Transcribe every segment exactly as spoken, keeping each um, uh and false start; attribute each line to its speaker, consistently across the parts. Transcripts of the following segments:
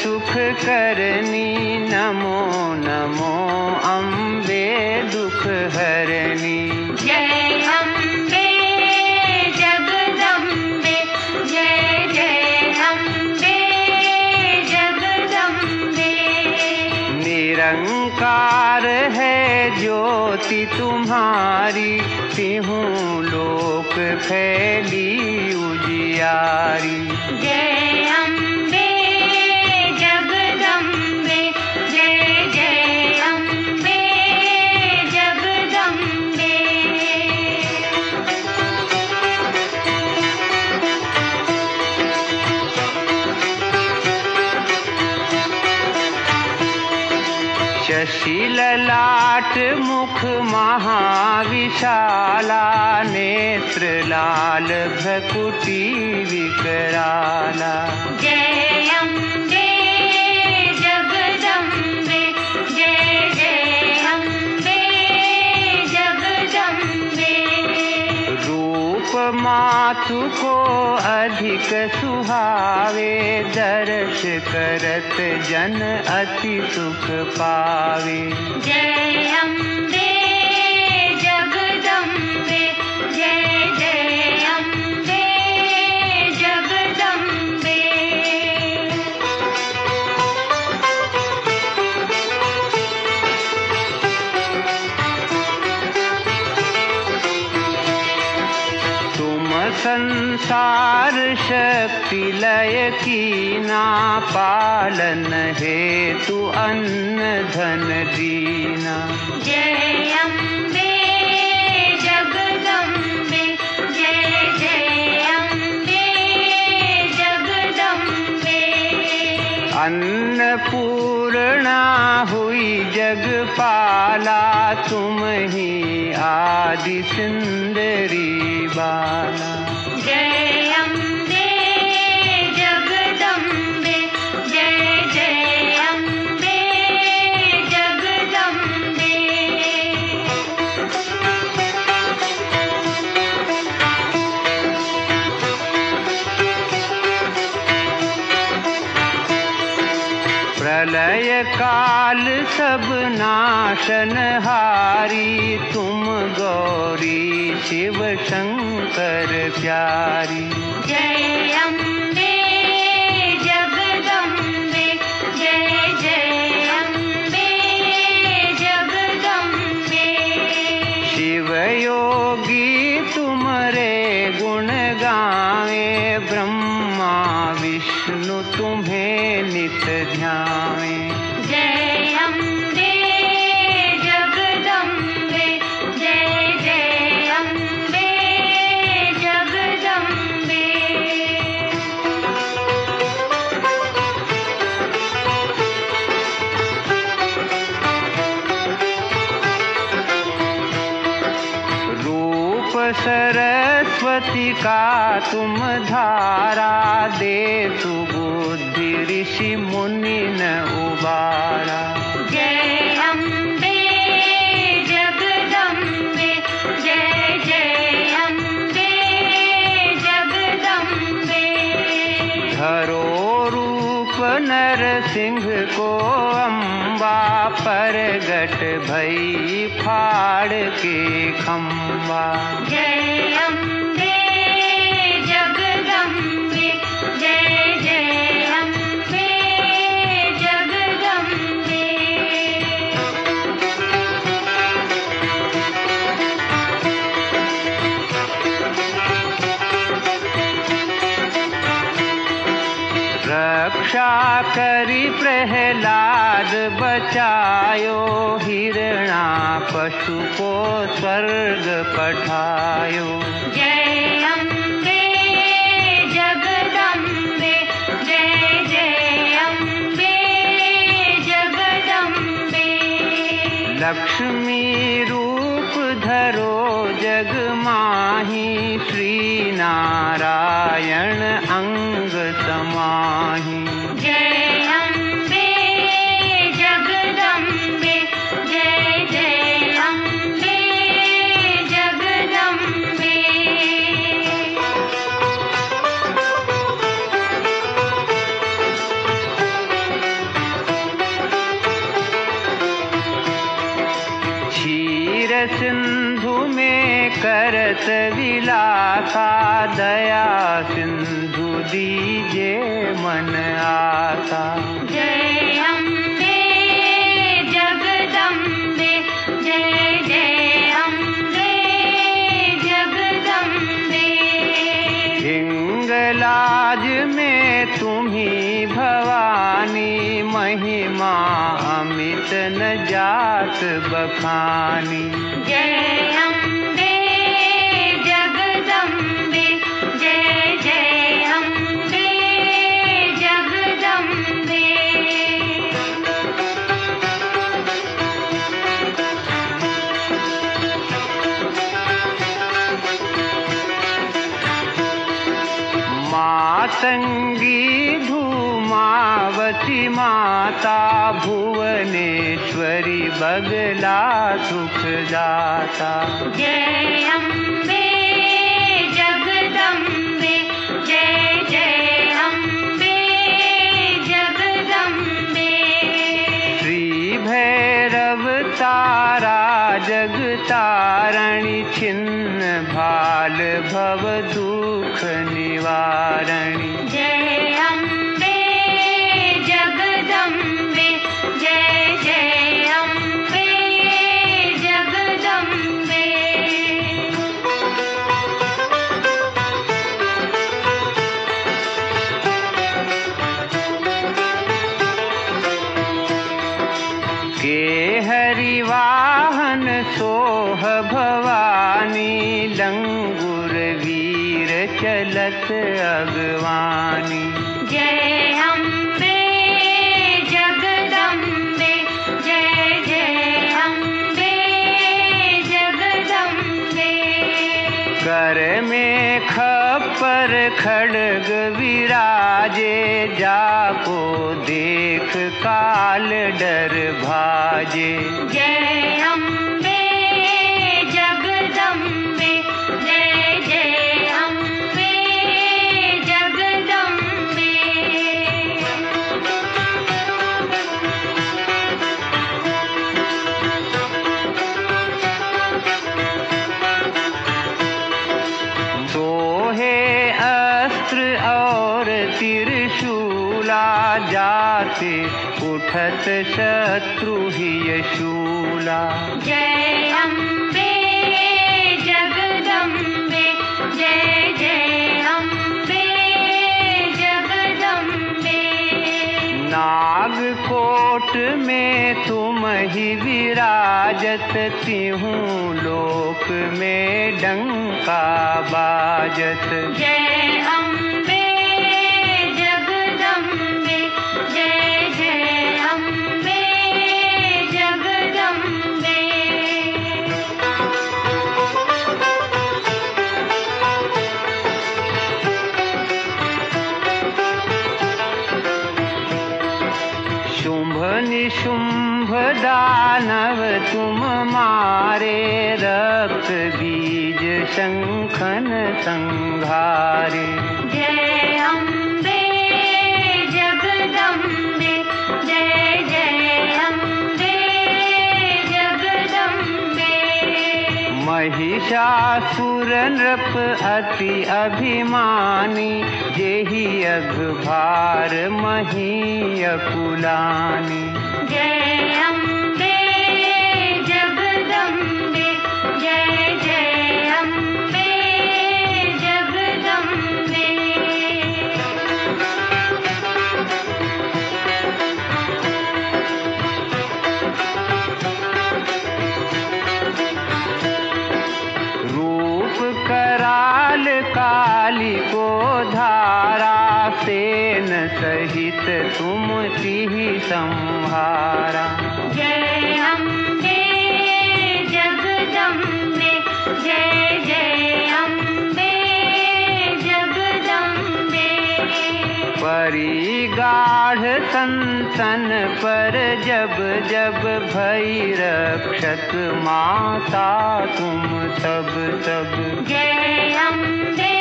Speaker 1: सुख करनी, नमो नमो अम्बे दुख हरनी।
Speaker 2: जय अम्बे जगदम्बे, जय जय अम्बे जगदम्बे।
Speaker 1: निरंकार है ज्योति तुम्हारी, तिहूँ लोक फैली उजियारी।
Speaker 2: जय अम्बे जगदम्बे, जय जय अम्बे जगदम्बे।
Speaker 1: शशि ललाट मुख महाविशाला, नेत्र लाल भ्रकुटी विकराला।
Speaker 2: जय अम्बे जगदम्बे, जय जय अम्बे जगदम्बे।
Speaker 1: रूप मातु को अधिक सुहावे, दर्श करत जन अति सुख पावे।
Speaker 2: जय अम्बे जगदम्बे, जय जय अम्बे जगदम्बे।
Speaker 1: तुम संसार शक्ति लय कीना, पालन हेतु अन्न धन दीना।
Speaker 2: जय अम्बे जगदम्बे, जय जय अम्बे जगदम्बे।
Speaker 1: अन्नपूर्णा हुई जगपाला, तुम ही आदि सुंदरी बाला।
Speaker 2: जय अम्बे जगदम्बे, जय जय अम्बे जगदम्बे।
Speaker 1: प्रलय काल सब नाशनहारी, तुम गौरी शिव शंकर प्यारी।
Speaker 2: जय अम्बे जगदम्बे, जय जय अम्बे जगदम्बे।
Speaker 1: शिव योगी तुम्हारे गुण गावे, ब्रह्मा विष्णु तुम्हें नित ध्यावे।
Speaker 2: जय अम्बे जगदम्बे, जय जय अम्बे जगदम्बे।
Speaker 1: रूप सरस्वती का तुम धारा, दे सुबुद्धि ऋषि मुनि न उबारा।
Speaker 2: जय अम्बे जगदम्बे, जय जय अम्बे जगदम्बे।
Speaker 1: धरो रूप नरसिंह को अम्बा, परगट भई फाड़ के खम्बा।
Speaker 2: जय अम्बे जगदम्बे, जय जय अम्बे जगदम्बे।
Speaker 1: रक्षा करी प्रहलाद बचायो, हिरणा पशु को स्वर्ग पठायो।
Speaker 2: जय अम्बे जगदम्बे, जय जय अम्बे जगदम्बे।
Speaker 1: लक्ष्मी रूप धरो जग माही, श्री नारायण अंग समाही।
Speaker 2: जय अम्बे जगदम्बे, जय जय अम्बे जगदम्बे।
Speaker 1: सिंधु में करत विलासा, दया सिंधु दीजे मन आसा।
Speaker 2: जय अम्बे जगदम्बे, जय जय अम्बे जगदम्बे।
Speaker 1: हिंगलाज में तुम्ही भवानी, महिमा अमित न जात बखानी।
Speaker 2: जय अम्बे जगदम्बे, जय जय अम्बे जगदम्बे।
Speaker 1: मातंगी धूमावती माता, भुवनेश्वरी बगला सुखदाता।
Speaker 2: जय अम्बे जगदम्बे, जय जय अम्बे जगदम्बे।
Speaker 1: श्री भैरव तारा जगतारणी, छिन्न भाल भव दुख निवारणी।
Speaker 2: जय अम्बे जगदम्बे, जय जय अम्बे जगदम्बे।
Speaker 1: के हरिवाहन सोह भवानी, लंगुर वीर चलत अगवानी।
Speaker 2: जय अम्बे जगदम्बे, जय जय अम्बे जगदम्बे।
Speaker 1: कर में खप्पर खड्ग विराजे, जाको देख काल डर भाजे।
Speaker 2: जय अम्बे जगदम्बे, जय जय अम्बे जगदम्बे।
Speaker 1: सोहे अस्त्र और त्रिशूला, जाते उठत शत्रु ही शूला।
Speaker 2: जय अम्बे जगदम्बे, जय जय अम्बे जगदम्बे।
Speaker 1: नागकोट में तुम ही विराजत, तिहूँ लोक में डंका बाजत।
Speaker 2: जय अम्बे जगदम्बे, जय जय अम्बे जगदम्बे।
Speaker 1: शुंभ निशुंभ दानव तुम मारे, रक्त बीज शंखन संहारे।
Speaker 2: जय अम्बे जगदम्बे, जय जय अम्बे जगदम्बे।
Speaker 1: महिषासुर नृप अति अभिमानी, जेहि अघभार मही अकुलानी।
Speaker 2: जय अम्बे जगदम्बे, जय जय अम्बे जगदम्बे।
Speaker 1: रूप कराल काली को धारा, सेन सहित तुम तिहि संहारा।
Speaker 2: जय अम्बे जगदम्बे, जय जय अम्बे जगदम्बे।
Speaker 1: परी गाढ़ संसन पर जब जब भई रक्षक, माता तुम सब सब।
Speaker 2: जय अम्बे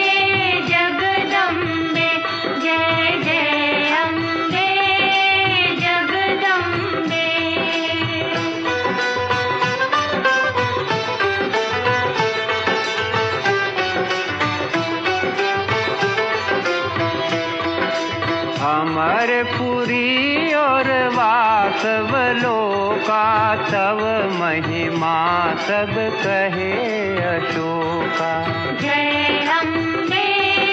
Speaker 2: जगदम्बे, जय जय अम्बे जगदम्बे।
Speaker 1: पुरी और वासव लोका, तव महिमा सब कहे अशोका।
Speaker 2: जय अम्बे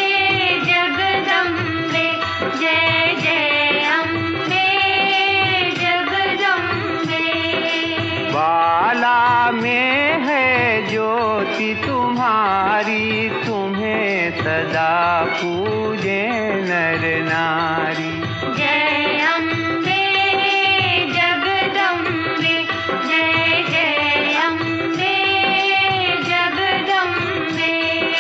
Speaker 2: जगदम्बे, जय जय अम्बे जगदम्बे।
Speaker 1: बाला में है ज्योति तुम्हारी, तुम्हें सदा पूजे नर नारी।
Speaker 2: जय अम्बे जगदम्बे, जय जय अम्बे जगदम्बे।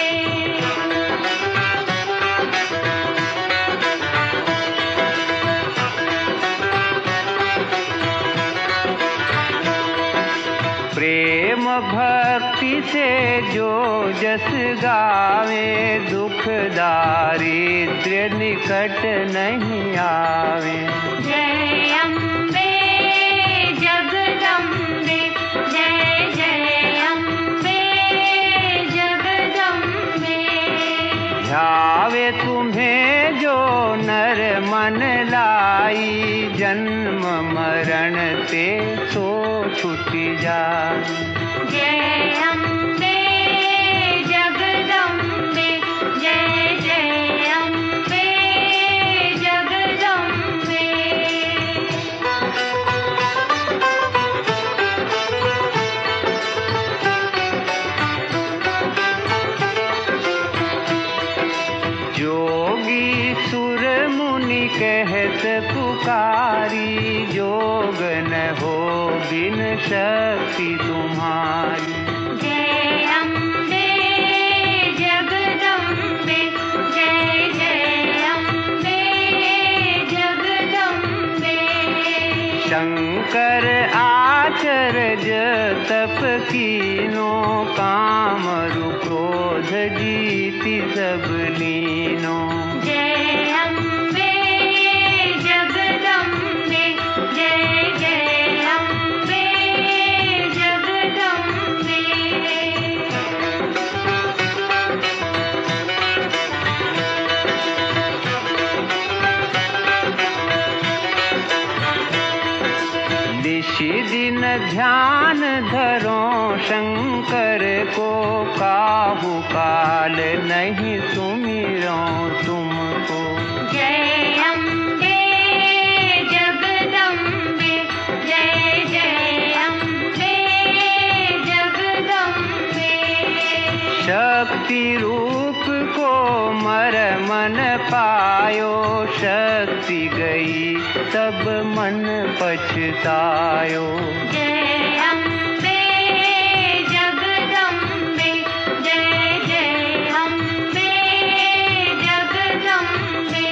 Speaker 1: प्रेम भक्ति से जो जस गावे, दुख दारिद्र्य निकट नहीं आवे।
Speaker 2: जय अम्बे जगदम्बे, जय जय अम्बे जगदम्बे।
Speaker 1: ध्यावे तुम्हें जो नर मन लाई, जन्म मरण ते सो छुट जाए।
Speaker 2: जय अम्बे जगदम्बे, जय जय अम्बे जगदम्बे।
Speaker 1: जोगी सुर मुनि कहत पुकारी, जोग न हो बिन शक्ति तुम्हारी।
Speaker 2: जय अम्बे जगदम्बे, जय जय अम्बे जगदम्बे।
Speaker 1: शंकर आचरज तप कीनो, काम रु क्रोध जीति सब लीनो।
Speaker 2: जय अम्बे जगदम्बे, जय जय अम्बे जगदम्बे। निशि दिन ध्यान धरो शंकर को, काहू काल नहीं सुमिरो तुमको। जय अम्बे जगदम्बे, जय जय अम्बे जगदम्बे। शक्ति रूप को मर मन पायो, शक्ति गई तब मन पछतायो। जय अम्बे जगदम्बे, जय जय अम्बे जगदम्बे।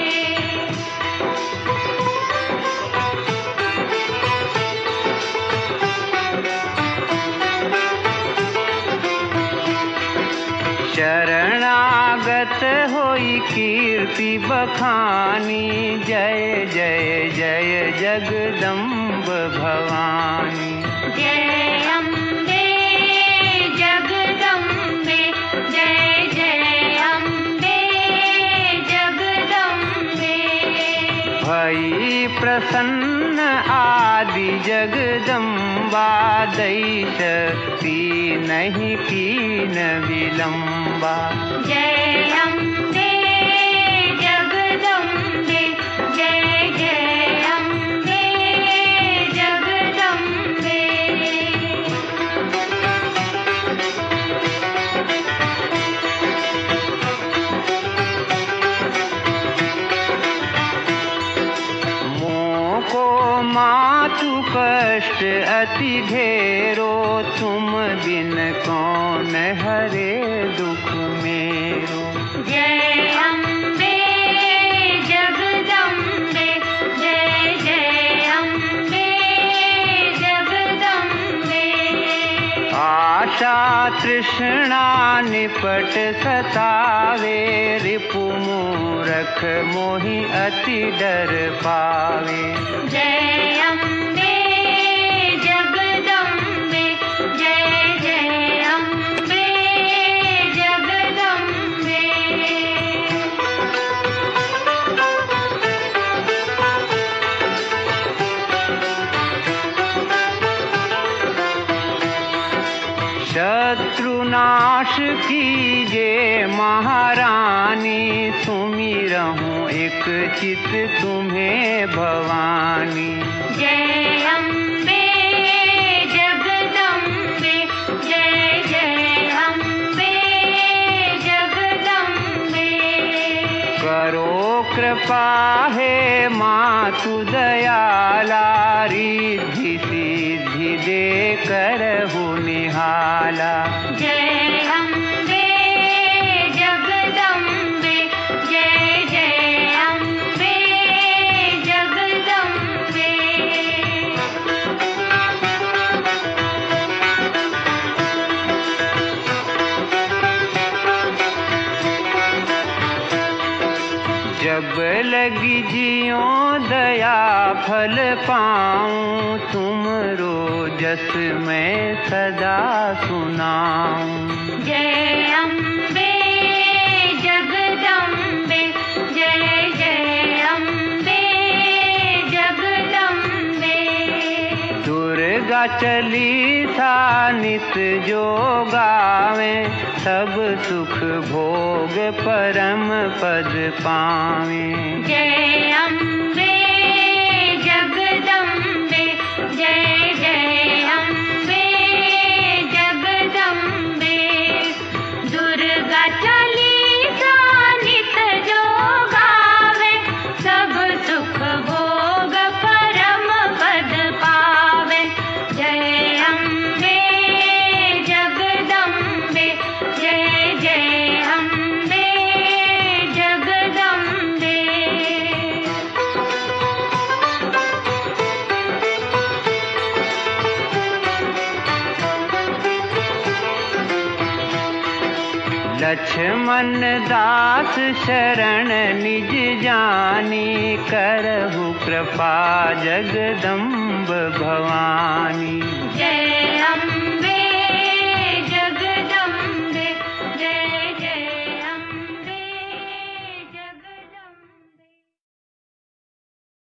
Speaker 2: शरणागत होई कीर्ति बखानी, जय जय जय जगदम्ब भवानी। जय अम्बे जगदम्बे, जय जय अम्बे जगदम्बे। भई प्रसन्न आदि जगदम्बा, दई शक्ति नहीं कीन विलम्बा। जय अम्बे जगदम्बे, जय जय अम्बे जगदम्बे। मोह को मातु कष्ट अति ढेरो, तुम बिन कौन हरे दुख मेरो। जय अम्बे जगदम्बे, जय जय अम्बे जगदम्बे। आशा तृष्णा निपट सतावे, रिपु मूरख मोहि अति डर पावे। जय अम्बे जगदम्बे, जय जय अम्बे जगदम्बे।
Speaker 1: नाश कीजे महारानी, सुमिरहूं एक चित तुम्हें भवानी।
Speaker 2: जय अम्बे जगदम्बे, जय जय अम्बे जगदम्बे।
Speaker 1: करो कृपा हे मातु दयाला, रिद्धि सिद्धि दे करहु निहाला।
Speaker 2: जय अम्बे जगदम्बे, जय जय अम्बे जगदम्बे।
Speaker 1: जब लगी जियों दया फल पाऊं, तुमरो जस मैं सदा सुनाऊं।
Speaker 2: जय अम्बे जगदम्बे, जय जय अम्बे जगदम्बे।
Speaker 1: दुर्गा चालीसा नित जो गावें, सब सुख भोग परम पद पावें।
Speaker 2: जय अम्बे जगदम्बे, जय जय अम्बे जगदम्बे। दुर्गा चालीसा नित जो गावे, सब सुख भोग परम पद पावे। जय अम्बे जगदम्बे, जय जय अम्बे जगदम्बे। लक्ष्मण दास शरण निज जानी, करहु कृपा जगदम्ब भवानी।